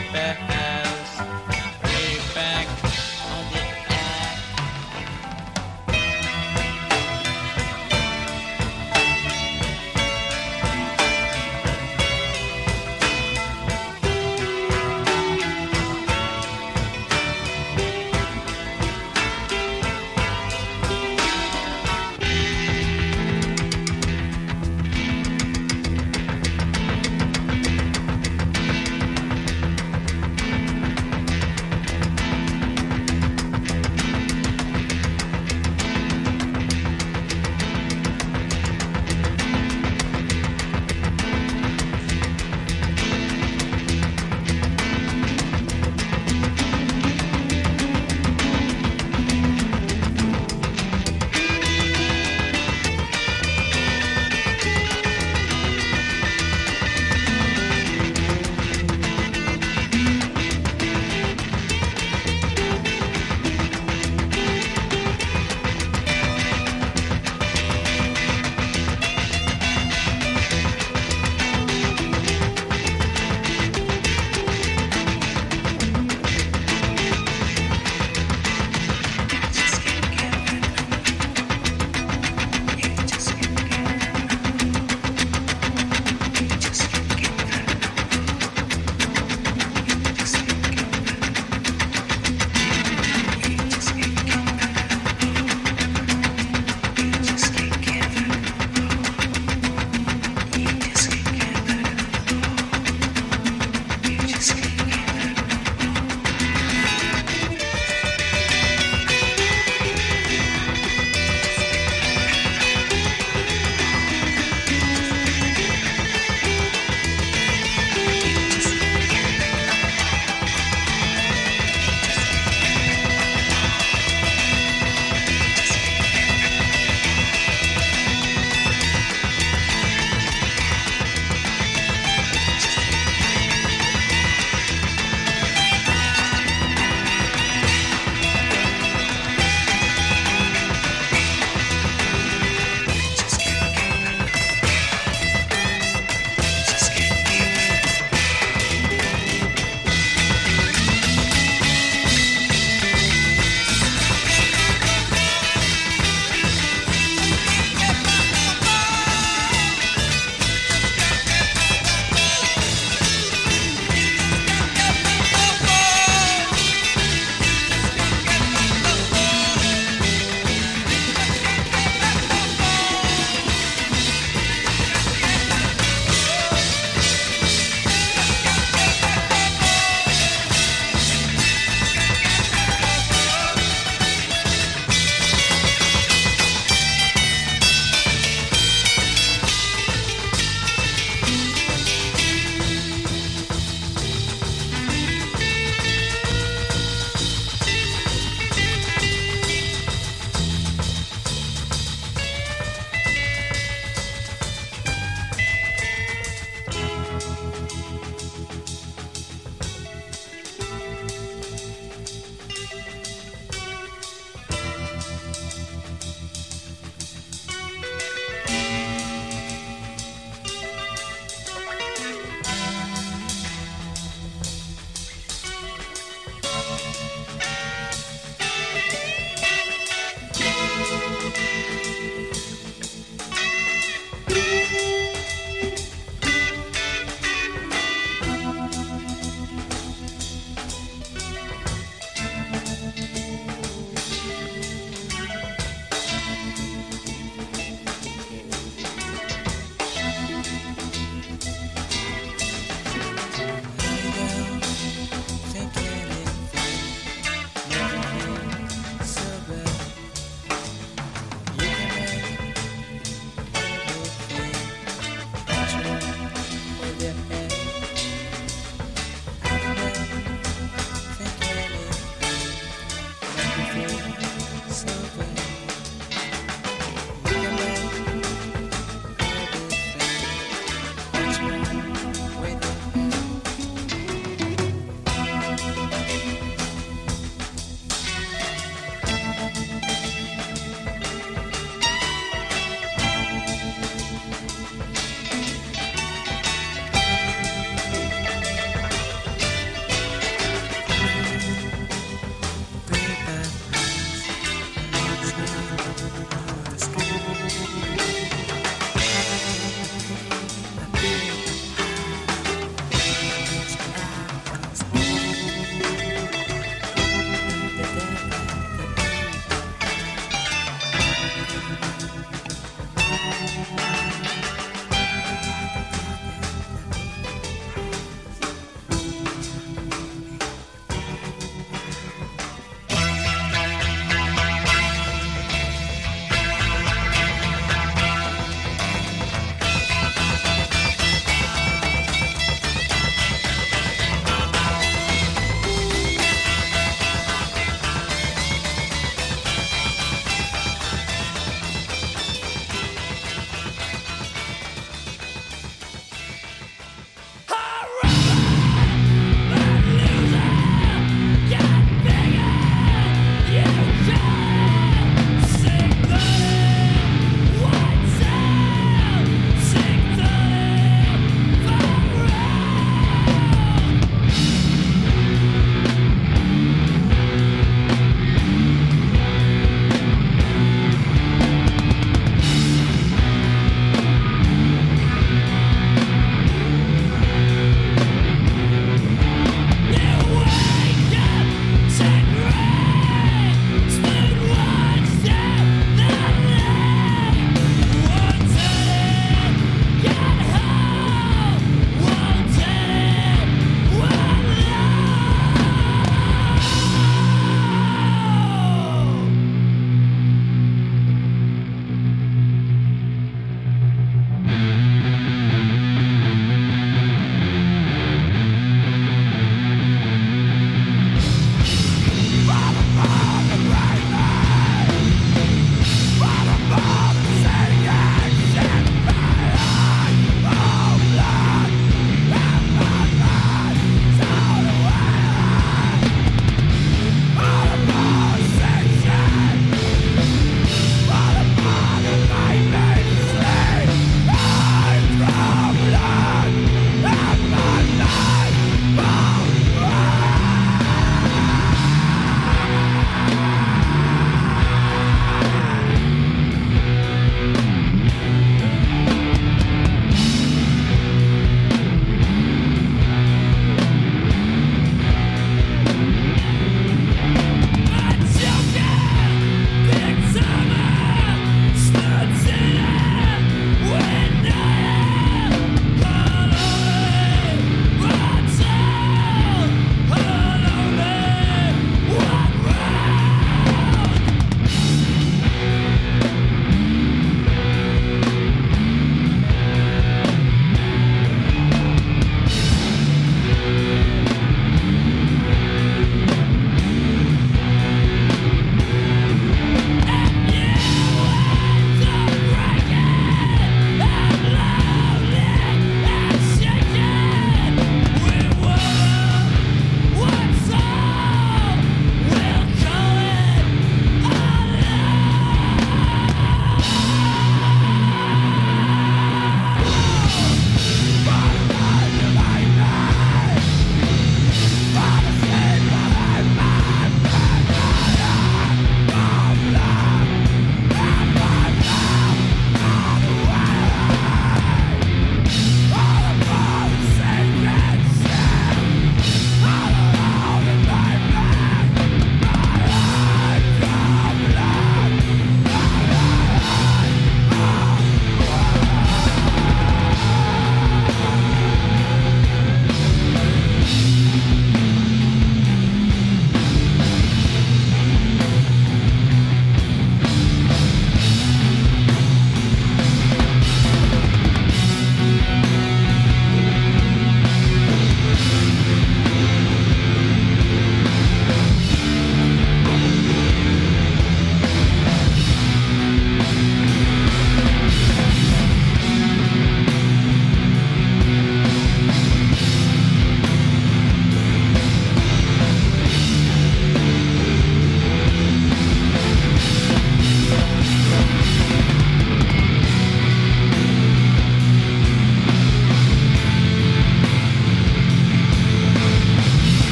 bells ring back on the air.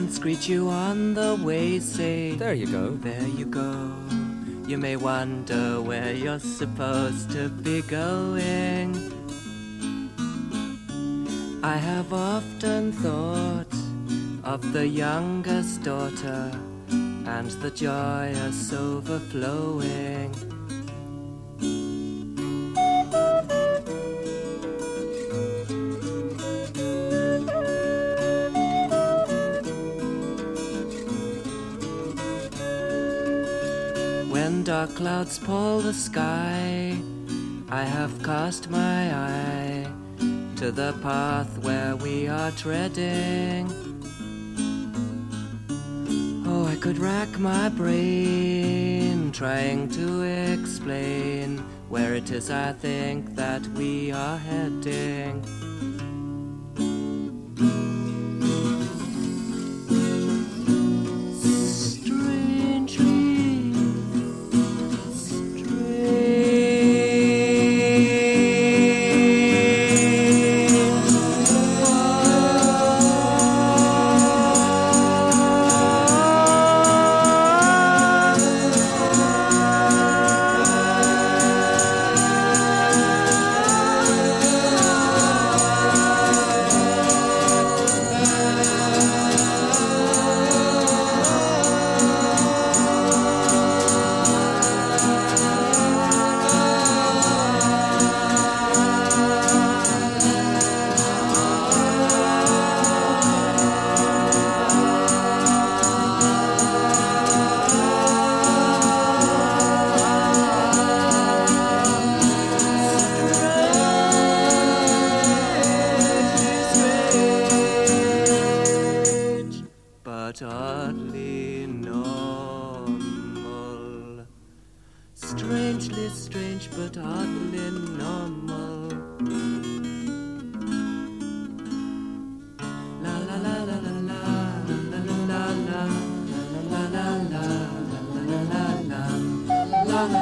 once greet you on the way, say, There you go. there you go. You may wonder where you're supposed to be going. I have often thought of the youngest daughter and the joyous overflowing. When dark clouds pall the sky, I have cast my eye to the path where we are treading. Oh, I could rack my brain trying to explain where it is I think that we are heading. Oddly normal. Strangely strange, but oddly normal. La la la la la la la la la la la la la la la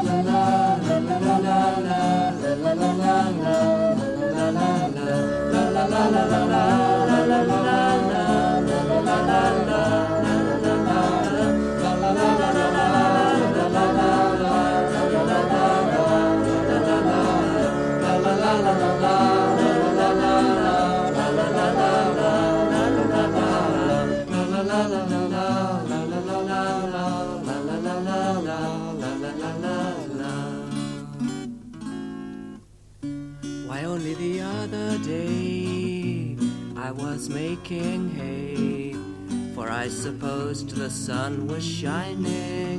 Why, only the other day I was making hay, for I supposed the sun was shining.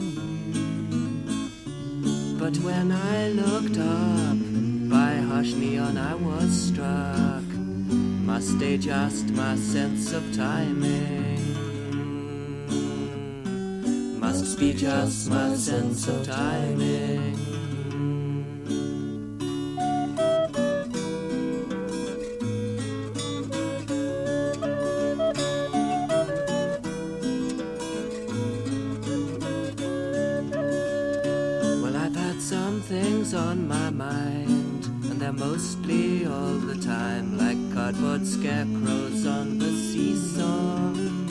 But when I looked up by harsh neon I was struck, must adjust my sense of timing. Must be just my sense of timing. Things on my mind, and they're mostly all the time like cardboard scarecrows on the seesaw.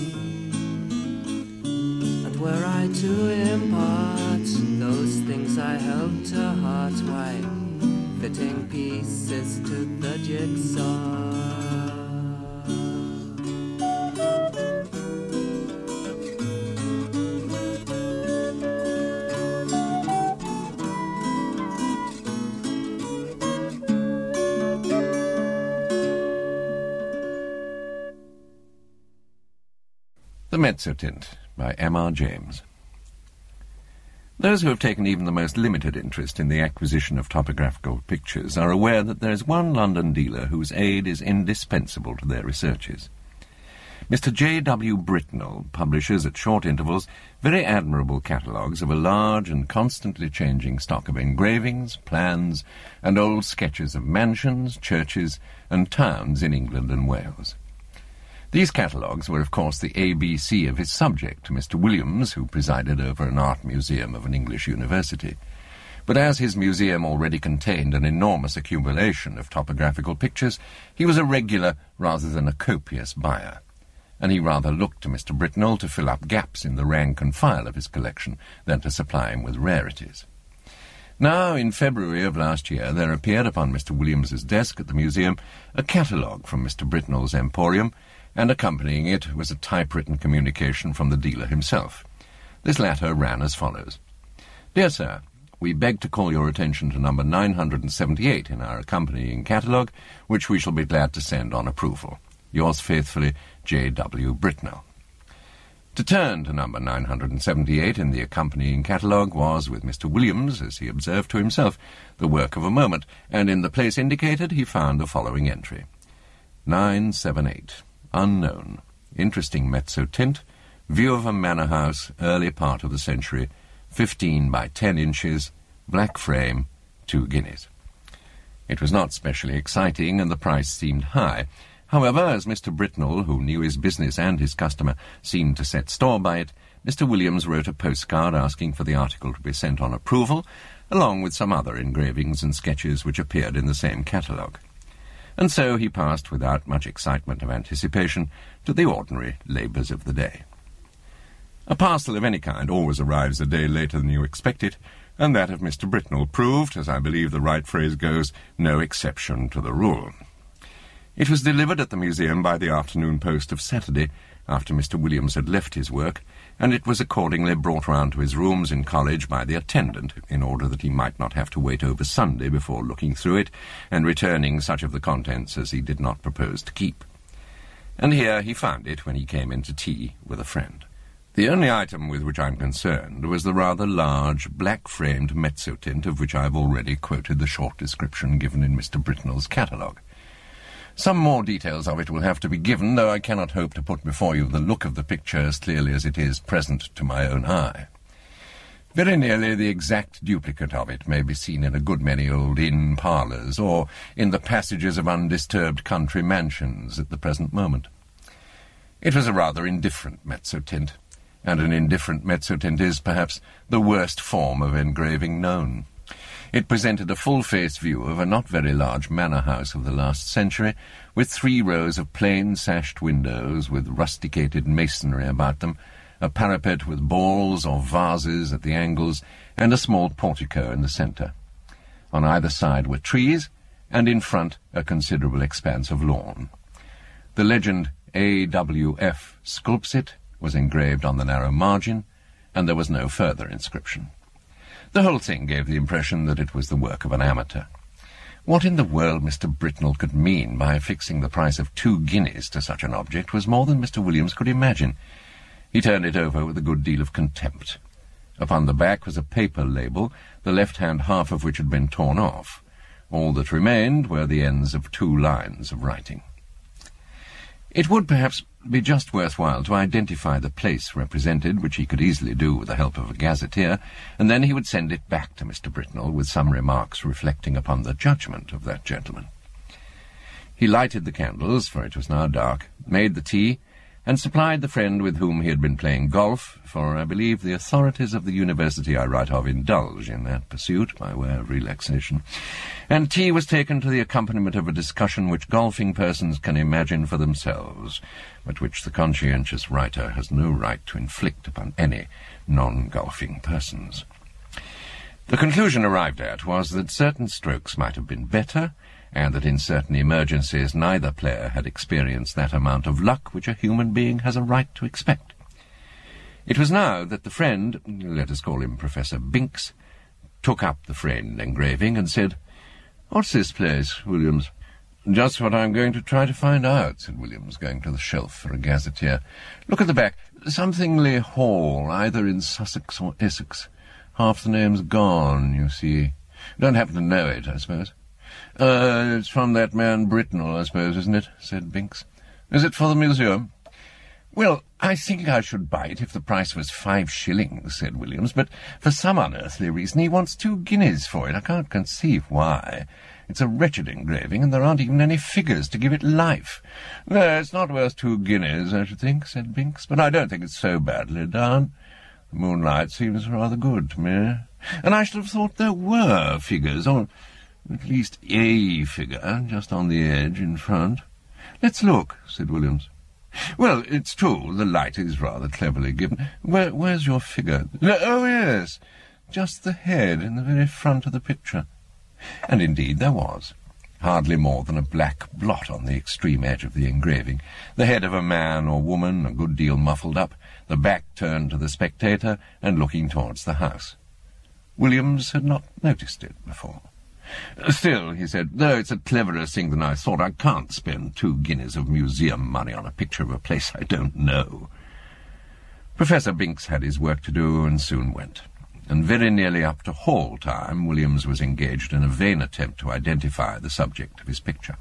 And were I to impart those things I held to heart, why, fitting pieces to the jigsaw. The Mezzotint by M.R. James. Those who have taken even the most limited interest in the acquisition of topographical pictures are aware that there is one London dealer whose aid is indispensable to their researches. Mr. J.W. Britnell publishes at short intervals very admirable catalogues of a large and constantly changing stock of engravings, plans, and old sketches of mansions, churches, and towns in England and Wales. These catalogues were, of course, the ABC of his subject, Mr. Williams, who presided over an art museum of an English university. But as his museum already contained an enormous accumulation of topographical pictures, he was a regular rather than a copious buyer. and he rather looked to Mr. Britnell to fill up gaps in the rank and file of his collection than to supply him with rarities. Now, in February of last year, there appeared upon Mr. Williams's desk at the museum a catalogue from Mr. Britnell's emporium, and accompanying it was a typewritten communication from the dealer himself. This latter ran as follows. Dear Sir, we beg to call your attention to number 978 in our accompanying catalogue, which we shall be glad to send on approval. Yours faithfully, J.W. Britnell. To turn to number 978 in the accompanying catalogue was, with Mr. Williams, as he observed to himself, the work of a moment, and in the place indicated he found the following entry. 978. Unknown. Interesting mezzo tint. View of a manor house, early part of the century. 15 by 10 inches. Black frame. 2 guineas. It was not specially exciting, and the price seemed high. However, as Mr. Britnell, who knew his business and his customer, seemed to set store by it, Mr. Williams wrote a postcard asking for the article to be sent on approval, along with some other engravings and sketches which appeared in the same catalogue. And so he passed, without much excitement of anticipation, to the ordinary labours of the day. A parcel of any kind always arrives a day later than you expect it, and that of Mr. Britnell proved, as I believe the right phrase goes, no exception to the rule. It was delivered at the museum by the afternoon post of Saturday, after Mr. Williams had left his work, and it was accordingly brought round to his rooms in college by the attendant, in order that he might not have to wait over Sunday before looking through it, and returning such of the contents as he did not propose to keep. And here he found it when he came in to tea with a friend. The only item with which I'm concerned was the rather large, black-framed mezzotint of which I have already quoted the short description given in Mr. Britnell's catalogue. Some more details of it will have to be given, though I cannot hope to put before you the look of the picture as clearly as it is present to my own eye. Very nearly the exact duplicate of it may be seen in a good many old inn parlours, or in the passages of undisturbed country mansions at the present moment. It was a rather indifferent mezzotint, and an indifferent mezzotint is, perhaps, the worst form of engraving known. It presented a full-face view of a not very large manor house of the last century, with 3 rows of plain sashed windows with rusticated masonry about them, a parapet with balls or vases at the angles, and a small portico in the centre. On either side were trees, and in front a considerable expanse of lawn. The legend A.W.F. Sculpsit was engraved on the narrow margin, and there was no further inscription. The whole thing gave the impression that it was the work of an amateur. What in the world Mr. Britnell could mean by fixing the price of 2 guineas to such an object was more than Mr. Williams could imagine. He turned it over with a good deal of contempt. Upon the back was a paper label, the left-hand half of which had been torn off. All that remained were the ends of 2 lines of writing. It would perhaps be just worthwhile to identify the place represented, which he could easily do with the help of a gazetteer, and then he would send it back to Mr. Britnell with some remarks reflecting upon the judgment of that gentleman. He lighted the candles, for it was now dark, made the tea, and supplied the friend with whom he had been playing golf, for I believe the authorities of the university I write of indulge in that pursuit by way of relaxation, and tea was taken to the accompaniment of a discussion which golfing persons can imagine for themselves, but which the conscientious writer has no right to inflict upon any non-golfing persons. The conclusion arrived at was that certain strokes might have been better, and that in certain emergencies neither player had experienced that amount of luck which a human being has a right to expect. It was now that the friend, let us call him Professor Binks, took up the framed engraving and said, "What's this place, Williams?" "Just what I'm going to try to find out," said Williams, going to the shelf for a gazetteer. "Look at the back. Somethingly Hall, either in Sussex or Essex. Half the name's gone, you see. Don't happen to know it, I suppose." It's from that man Britnell, I suppose, isn't it?" said Binks. "Is it for the museum?" "Well, I think I should buy it if the price was 5 shillings, said Williams, "but for some unearthly reason he wants 2 guineas for it. I can't conceive why. It's a wretched engraving, and there aren't even any figures to give it life." "No, it's not worth 2 guineas, I should think," said Binks, "but I don't think it's so badly done. The moonlight seems rather good to me. And I should have thought there were figures, or at least a figure, just on the edge in front." "Let's look," said Williams. Well, it's true, the light is rather cleverly given. Where's your figure? Oh, yes, just the head in the very front of the picture. And indeed there was. Hardly more than a black blot on the extreme edge of the engraving, the head of a man or woman a good deal muffled up, the back turned to the spectator and looking towards the house. Williams had not noticed it before. Still, he said, though it's a cleverer thing than I thought, I can't spend 2 guineas of museum money on a picture of a place I don't know. Professor Binks had his work to do and soon went, and very nearly up to hall time Williams was engaged in a vain attempt to identify the subject of his picture.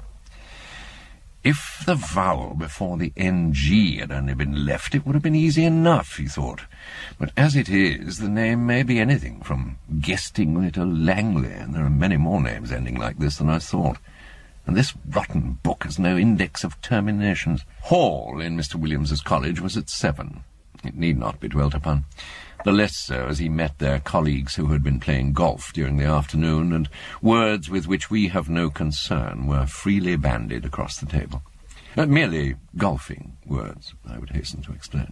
If the vowel before the NG had only been left, it would have been easy enough, he thought. But as it is, the name may be anything from Gestingly to Langley, and there are many more names ending like this than I thought. And this rotten book has no index of terminations. Hall in Mr. Williams's college was at 7. It need not be dwelt upon. The less so as he met their colleagues who had been playing golf during the afternoon, and words with which we have no concern were freely bandied across the table. Merely golfing words, I would hasten to explain.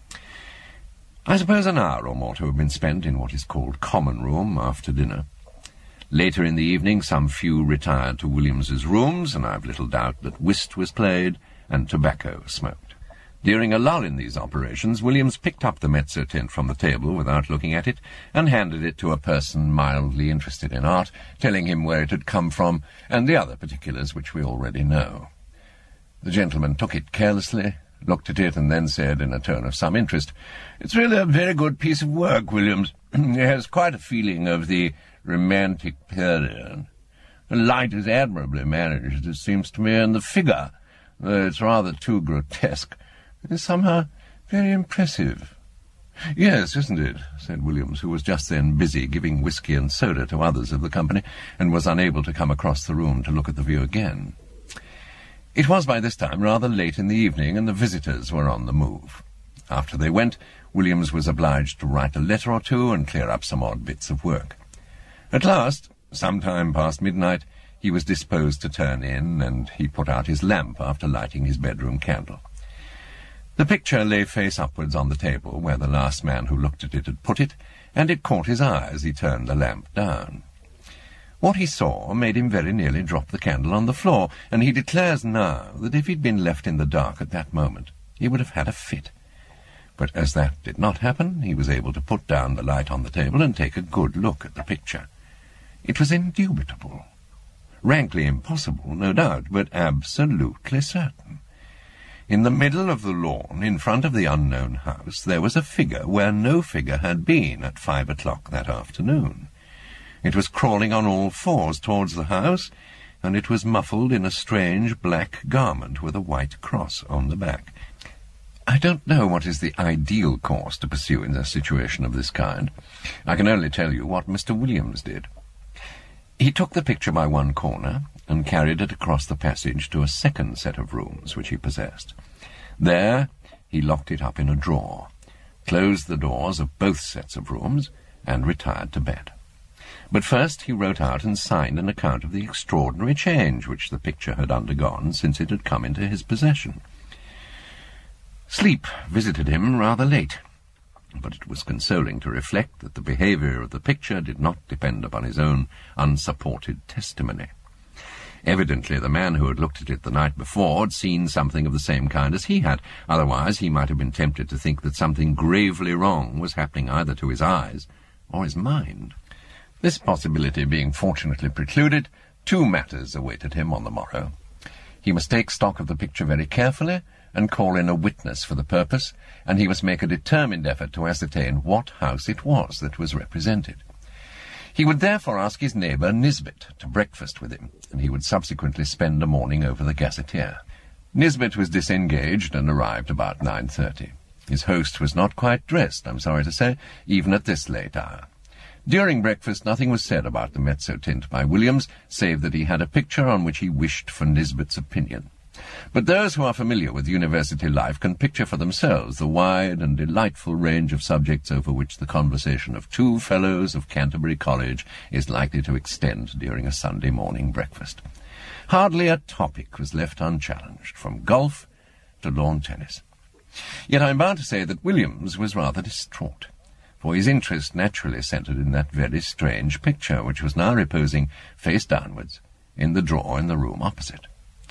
I suppose an hour or more to have been spent in what is called common room after dinner. Later in the evening some few retired to Williams's rooms, and I've little doubt that whist was played and tobacco smoked. During a lull in these operations, Williams picked up the mezzo-tint from the table without looking at it, and handed it to a person mildly interested in art, telling him where it had come from, and the other particulars which we already know. The gentleman took it carelessly, looked at it, and then said in a tone of some interest, "It's really a very good piece of work, Williams. It has quite a feeling of the romantic period. The light is admirably managed, it seems to me, and the figure, though it's rather too grotesque, is somehow very impressive." "Yes, isn't it?" said Williams, who was just then busy giving whisky and soda to others of the company, and was unable to come across the room to look at the view again. It was by this time rather late in the evening, and the visitors were on the move. After they went, Williams was obliged to write a letter or two and clear up some odd bits of work. At last, some time past midnight, he was disposed to turn in, and he put out his lamp after lighting his bedroom candle. The picture lay face upwards on the table, where the last man who looked at it had put it, and it caught his eye as he turned the lamp down. What he saw made him very nearly drop the candle on the floor, and he declares now that if he'd been left in the dark at that moment, he would have had a fit. But as that did not happen, he was able to put down the light on the table and take a good look at the picture. It was indubitable. Rankly impossible, no doubt, but absolutely certain. In the middle of the lawn, in front of the unknown house, there was a figure where no figure had been at 5 o'clock that afternoon. It was crawling on all fours towards the house, and it was muffled in a strange black garment with a white cross on the back. I don't know what is the ideal course to pursue in a situation of this kind. I can only tell you what Mr. Williams did. He took the picture by one corner and carried it across the passage to a second set of rooms which he possessed. There he locked it up in a drawer, closed the doors of both sets of rooms, and retired to bed. But first he wrote out and signed an account of the extraordinary change which the picture had undergone since it had come into his possession. Sleep visited him rather late, but it was consoling to reflect that the behaviour of the picture did not depend upon his own unsupported testimony. Evidently the man who had looked at it the night before had seen something of the same kind as he had. Otherwise he might have been tempted to think that something gravely wrong was happening either to his eyes or his mind. This possibility being fortunately precluded, 2 matters awaited him on the morrow. He must take stock of the picture very carefully and call in a witness for the purpose, and he must make a determined effort to ascertain what house it was that was represented. He would therefore ask his neighbour Nisbet to breakfast with him, and he would subsequently spend a morning over the Gazetteer. Nisbet was disengaged and arrived about 9:30. His host was not quite dressed, I'm sorry to say, even at this late hour. During breakfast nothing was said about the mezzo-tint by Williams, save that he had a picture on which he wished for Nisbet's opinion. But those who are familiar with university life can picture for themselves the wide and delightful range of subjects over which the conversation of 2 fellows of Canterbury College is likely to extend during a Sunday morning breakfast. Hardly a topic was left unchallenged, from golf to lawn tennis. Yet I'm bound to say that Williams was rather distraught, for his interest naturally centred in that very strange picture, which was now reposing face downwards in the drawer in the room opposite.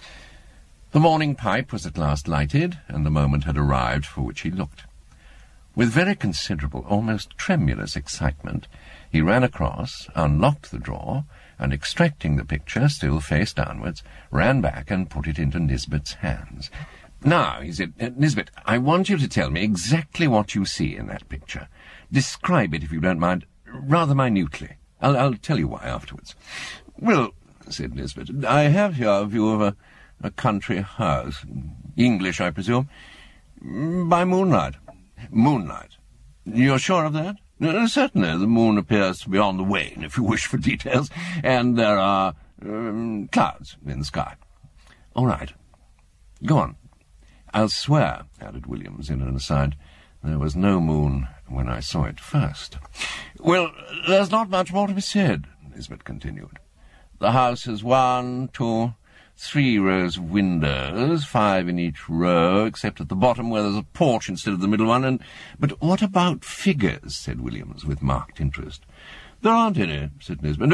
The morning pipe was at last lighted, and the moment had arrived for which he looked. With very considerable, almost tremulous excitement, he ran across, unlocked the drawer, and extracting the picture, still face downwards, ran back and put it into Nisbet's hands. "Now," he said, "Nisbet, I want you to tell me exactly what you see in that picture. Describe it, if you don't mind, rather minutely. I'll tell you why afterwards." "Well," said Nisbet, "I have here a view of a country house. English, I presume. By moonlight." "Moonlight? You're sure of that?" "Certainly. The moon appears to be on the wane, if you wish for details, and there are clouds in the sky." "All right. Go on." "I'll swear," added Williams in an aside, "there was no moon when I saw it first." "Well, there's not much more to be said," Nisbet continued. "The house has 1, 2, 3 rows of windows, 5 in each row, except at the bottom where there's a porch instead of the middle one, But what about figures?" said Williams, with marked interest. "There aren't any," said Nisbet.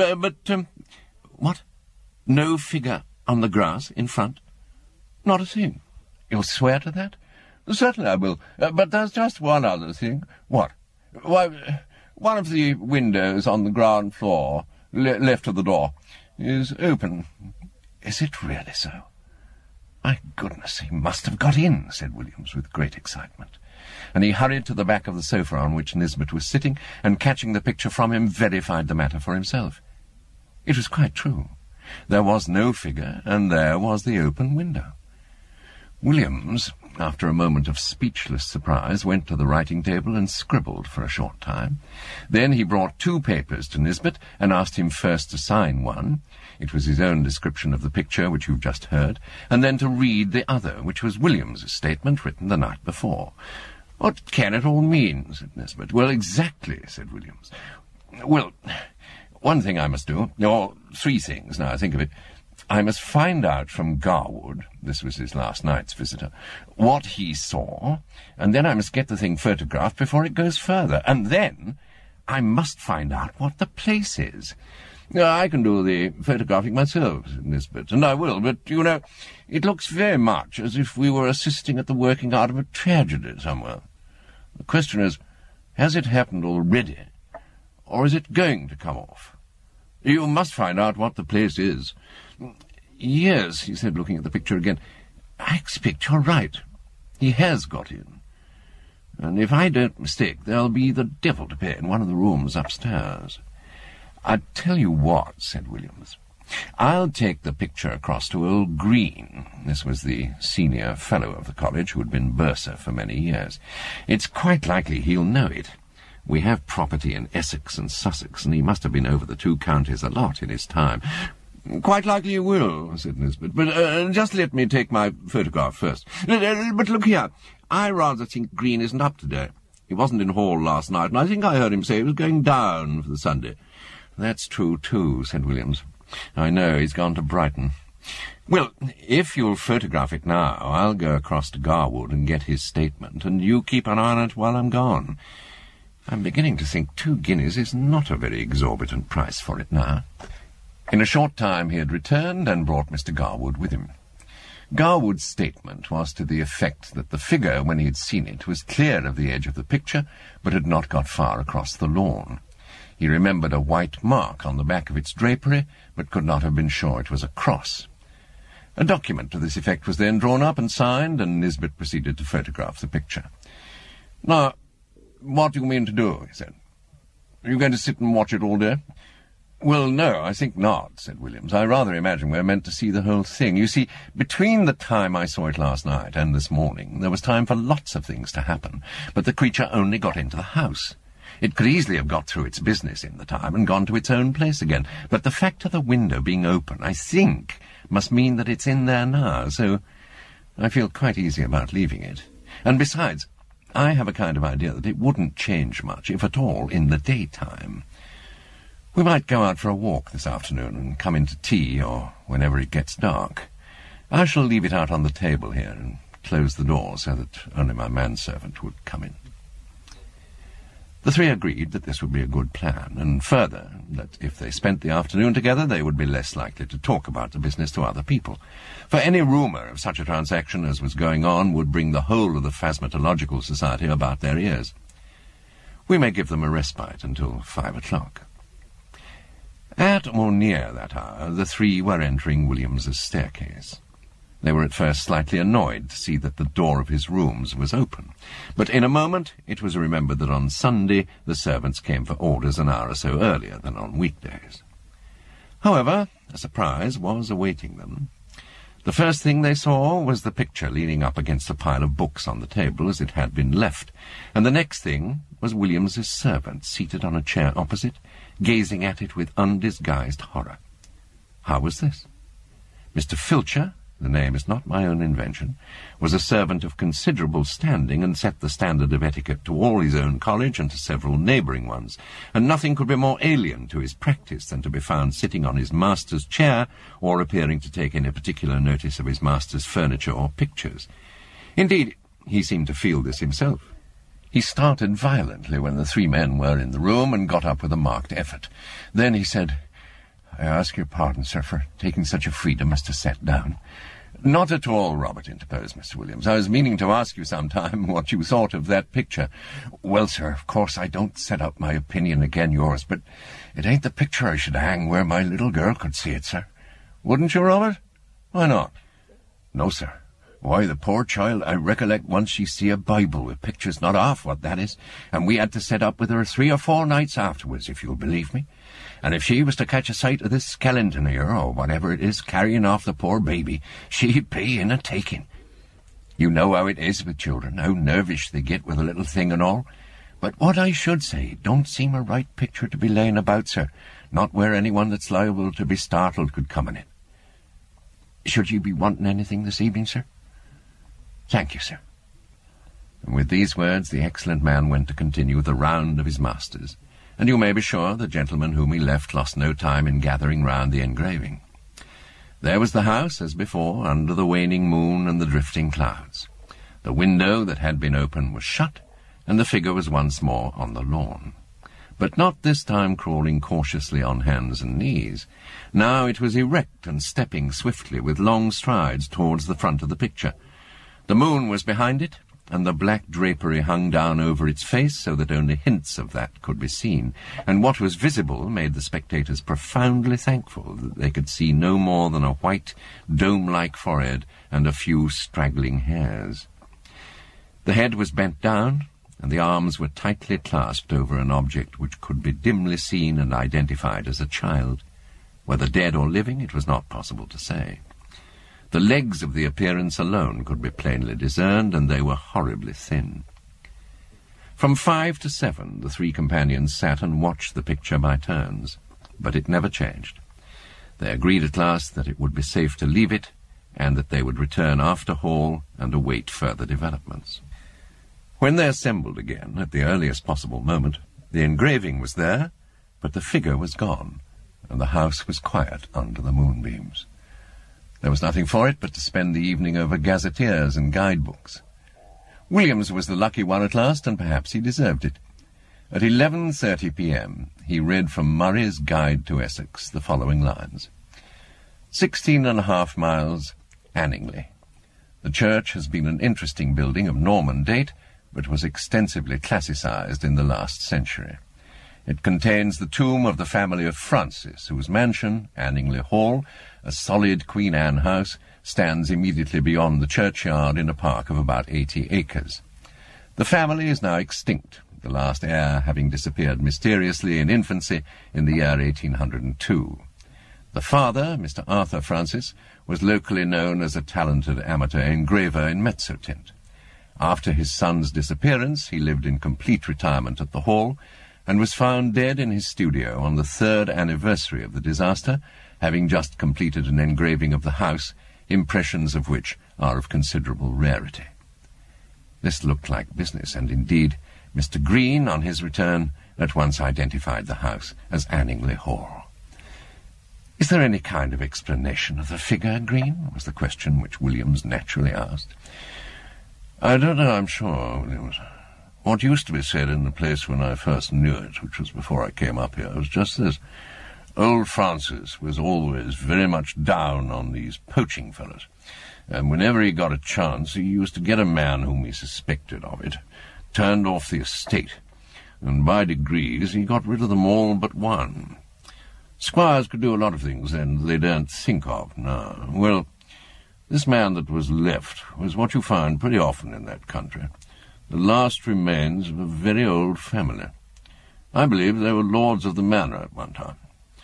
What? No figure on the grass in front?" "Not a thing." "You'll swear to that?" "Certainly I will. But there's just one other thing." "What?" "Why, one of the windows on the ground floor, left of the door, is open." "Is it really so?" "My goodness, he must have got in," said Williams, with great excitement. And he hurried to the back of the sofa on which Nisbet was sitting, and catching the picture from him, verified the matter for himself. It was quite true. There was no figure, and there was the open window. Williams, after a moment of speechless surprise, went to the writing-table and scribbled for a short time. Then he brought 2 papers to Nisbet and asked him first to sign one. It was his own description of the picture, which you've just heard, and then to read the other, which was Williams's statement written the night before. "What can it all mean?" said Nisbet. "Well, exactly," said Williams. "Well, one thing I must do, or 3 things, now I think of it. I must find out from Garwood," this was his last night's visitor, "what he saw, and then I must get the thing photographed before it goes further, and then I must find out what the place is." "I can do the photographing myself," said Nisbet, "and I will, but, you know, it looks very much as if we were assisting at the working out of a tragedy somewhere. The question is, has it happened already, or is it going to come off? You must find out what the place is." "Yes," he said, looking at the picture again, "I expect you're right. He has got in. And if I don't mistake, there'll be the devil to pay in one of the rooms upstairs." "I tell you what," said Williams, "I'll take the picture across to old Green." This was the senior fellow of the college, who had been bursar for many years. "It's quite likely he'll know it. We have property in Essex and Sussex, and he must have been over the 2 counties a lot in his time." "Quite likely you will," said Nisbet, "but just let me take my photograph first. But look here, I rather think Green isn't up today. He wasn't in hall last night, and I think I heard him say he was going down for the Sunday." "That's true, too," said Williams. "I know, he's gone to Brighton. Well, if you'll photograph it now, I'll go across to Garwood and get his statement, and you keep an eye on it while I'm gone. I'm beginning to think 2 guineas is not a very exorbitant price for it now." In a short time he had returned and brought Mr. Garwood with him. Garwood's statement was to the effect that the figure, when he had seen it, was clear of the edge of the picture, but had not got far across the lawn. He remembered a white mark on the back of its drapery, but could not have been sure it was a cross. A document to this effect was then drawn up and signed, and Nisbet proceeded to photograph the picture. "Now, what do you mean to do?" he said. "Are you going to sit and watch it all day?" "Well, no, I think not," said Williams. "I rather imagine we're meant to see the whole thing. You see, between the time I saw it last night and this morning, there was time for lots of things to happen, but the creature only got into the house. It could easily have got through its business in the time and gone to its own place again, but the fact of the window being open, I think, must mean that it's in there now, so I feel quite easy about leaving it. And besides, I have a kind of idea that it wouldn't change much, if at all, in the daytime. We might go out for a walk this afternoon and come in to tea, or whenever it gets dark. I shall leave it out on the table here, and close the door so that only my manservant would come in. The three agreed that this would be a good plan, and further, that if they spent the afternoon together, they would be less likely to talk about the business to other people. For any rumour of such a transaction as was going on would bring the whole of the Phasmatological Society about their ears. We may give them a respite until 5 o'clock. At or near that hour, the three were entering Williams's staircase. They were at first slightly annoyed to see that the door of his rooms was open, but in a moment it was remembered that on Sunday the servants came for orders an hour or so earlier than on weekdays. However, a surprise was awaiting them. The first thing they saw was the picture leaning up against a pile of books on the table as it had been left, and the next thing was Williams's servant seated on a chair opposite, gazing at it with undisguised horror. How was this? Mr. Filcher, the name is not my own invention, was a servant of considerable standing and set the standard of etiquette to all his own college and to several neighbouring ones, and nothing could be more alien to his practice than to be found sitting on his master's chair or appearing to take any particular notice of his master's furniture or pictures. Indeed, he seemed to feel this himself. He started violently when the three men were in the room and got up with a marked effort. Then he said, "I ask your pardon, sir, for taking such a freedom as to set down." "Not at all, Robert," interposed Mr. Williams. "I was meaning to ask you some time what you thought of that picture." "Well, sir, of course I don't set up my opinion again yours, but it ain't the picture I should hang where my little girl could see it, sir." "Wouldn't you, Robert? Why not?" "No, sir. Why, the poor child, I recollect once she see a Bible with pictures not half what that is, and we had to set up with her 3 or 4 nights afterwards, if you'll believe me. And if she was to catch a sight of this skeleton here, or whatever it is, carrying off the poor baby, she'd be in a taking. You know how it is with children, how nervous they get with a little thing and all. But what I should say don't seem a right picture to be laying about, sir, not where anyone that's liable to be startled could come in it. Should you be wanting anything this evening, sir?" "Thank you, sir." And with these words the excellent man went to continue the round of his masters, and you may be sure the gentleman whom he left lost no time in gathering round the engraving. There was the house, as before, under the waning moon and the drifting clouds. The window that had been open was shut, and the figure was once more on the lawn. But not this time crawling cautiously on hands and knees. Now it was erect and stepping swiftly with long strides towards the front of the picture. The moon was behind it, and the black drapery hung down over its face so that only hints of that could be seen, and what was visible made the spectators profoundly thankful that they could see no more than a white, dome-like forehead and a few straggling hairs. The head was bent down, and the arms were tightly clasped over an object which could be dimly seen and identified as a child. Whether dead or living, it was not possible to say. The legs of the appearance alone could be plainly discerned, and they were horribly thin. From 5 to 7 the three companions sat and watched the picture by turns, but it never changed. They agreed at last that it would be safe to leave it, and that they would return after Hall and await further developments. When they assembled again, at the earliest possible moment, the engraving was there, but the figure was gone, and the house was quiet under the moonbeams. There was nothing for it but to spend the evening over gazetteers and guidebooks. Williams was the lucky one at last, and perhaps he deserved it. At 11:30 p.m. he read from Murray's Guide to Essex the following lines. 16.5 miles, Anningley. The church has been an interesting building of Norman date, but was extensively classicized in the last century. It contains the tomb of the family of Francis, whose mansion, Anningley Hall, a solid Queen Anne house, stands immediately beyond the churchyard in a park of about 80 acres. The family is now extinct, the last heir having disappeared mysteriously in infancy in the year 1802. The father, Mr. Arthur Francis, was locally known as a talented amateur engraver in mezzotint. After his son's disappearance, he lived in complete retirement at the Hall, and was found dead in his studio on the 3rd anniversary of the disaster, having just completed an engraving of the house, impressions of which are of considerable rarity. This looked like business, and indeed Mr. Green, on his return, at once identified the house as Anningley Hall. "Is there any kind of explanation of the figure, Green?" was the question which Williams naturally asked. I don't know, I'm sure, Williams. What used to be said in the place when I first knew it, which was before I came up here, was just this. Old Francis was always very much down on these poaching fellows, and whenever he got a chance, he used to get a man whom he suspected of it, turned off the estate, and by degrees he got rid of them all but one. Squires could do a lot of things then they don't think of now. Well, this man that was left was what you find pretty often in that country, the last remains of a very old family. I believe they were lords of the manor at one time.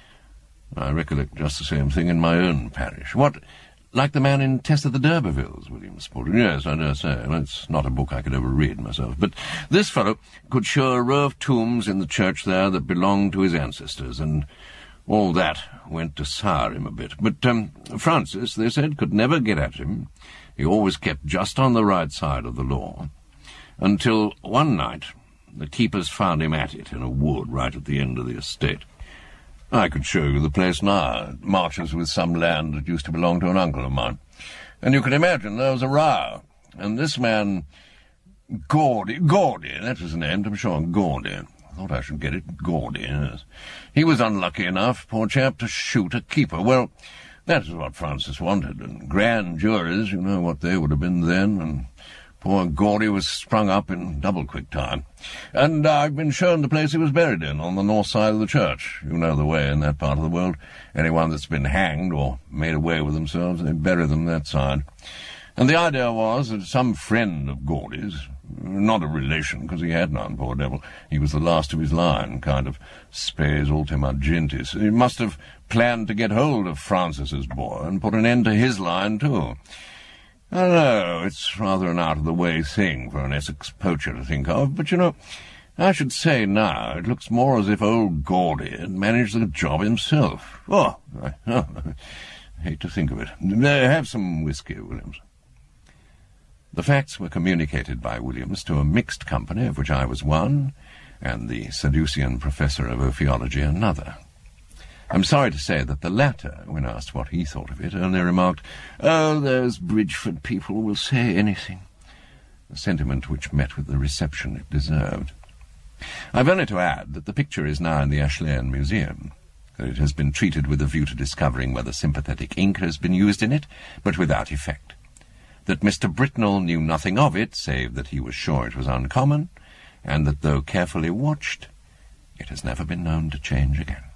I recollect just the same thing in my own parish. What, like the man in Tess of the D'Urbervilles, Williams put it? Yes, I dare say. It's not a book I could ever read myself. But this fellow could show a row of tombs in the church there that belonged to his ancestors, and all that went to sour him a bit. But Francis, they said, could never get at him. He always kept just on the right side of the law, until one night the keepers found him at it in a wood right at the end of the estate. I could show you the place now. It marches with some land that used to belong to an uncle of mine. And you can imagine there was a row. And this man, Gaudy, that was the name, I'm sure, Gaudy. I thought I should get it, Gaudy, yes. He was unlucky enough, poor chap, to shoot a keeper. Well, that is what Francis wanted, and grand juries, you know what they would have been then, and poor Gaudy was sprung up in double quick time. And I've been shown the place he was buried in, on the north side of the church. You know the way in that part of the world. Anyone that's been hanged or made away with themselves, they bury them that side. And the idea was that some friend of Gaudy's, not a relation, because he had none, poor devil, he was the last of his line, kind of spes ultima gentis, he must have planned to get hold of Francis's boy and put an end to his line, too. I don't know, it's rather an out-of-the-way thing for an Essex poacher to think of, but, you know, I should say now it looks more as if old Gaudy had managed the job himself. Oh, I hate to think of it. Have some whiskey, Williams. The facts were communicated by Williams to a mixed company, of which I was one, and the Saducean professor of ophiology another. I'm sorry to say that the latter, when asked what he thought of it, only remarked, "Oh, those Bridgeford people will say anything," a sentiment which met with the reception it deserved. I've only to add that the picture is now in the Ashleighan Museum, that it has been treated with a view to discovering whether sympathetic ink has been used in it, but without effect, that Mr. Britnell knew nothing of it, save that he was sure it was uncommon, and that though carefully watched, it has never been known to change again.